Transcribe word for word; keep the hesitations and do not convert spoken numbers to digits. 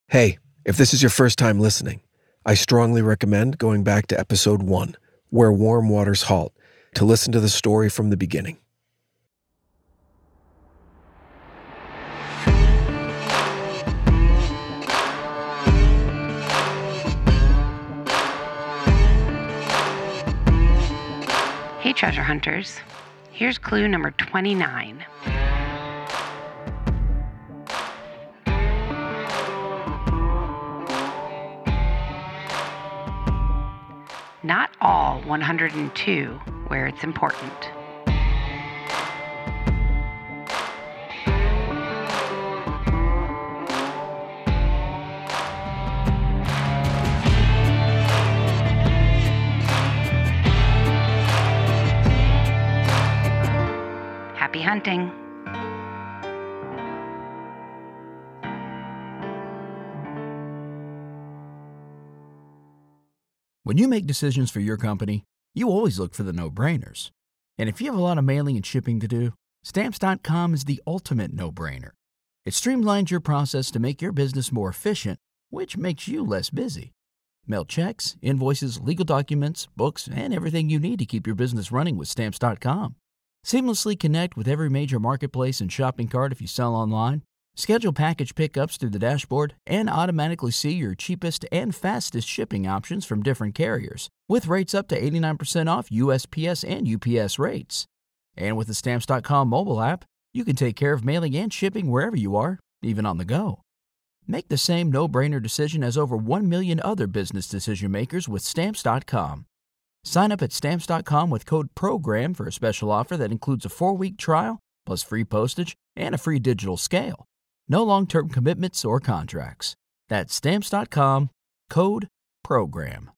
Hey, if this is your first time listening, I strongly recommend going back to episode one, Where Warm Waters Halt, to listen to the story from the beginning. Hey treasure hunters, here's clue number twenty-nine. Not all one hundred two where it's important. Happy hunting. When you make decisions for your company, you always look for the no-brainers. And if you have a lot of mailing and shipping to do, Stamps dot com is the ultimate no-brainer. It streamlines your process to make your business more efficient, which makes you less busy. Mail checks, invoices, legal documents, books, and everything you need to keep your business running with Stamps dot com. Seamlessly connect with every major marketplace and shopping cart if you sell online. Schedule package pickups through the dashboard and automatically see your cheapest and fastest shipping options from different carriers, with rates up to eighty-nine percent off U S P S and U P S rates. And with the Stamps dot com mobile app, you can take care of mailing and shipping wherever you are, even on the go. Make the same no-brainer decision as over one million other business decision makers with Stamps dot com. Sign up at Stamps dot com with code PROGRAM for a special offer that includes a four-week trial, plus free postage and a free digital scale. No long-term commitments or contracts. That's Stamps dot com, code PROGRAM.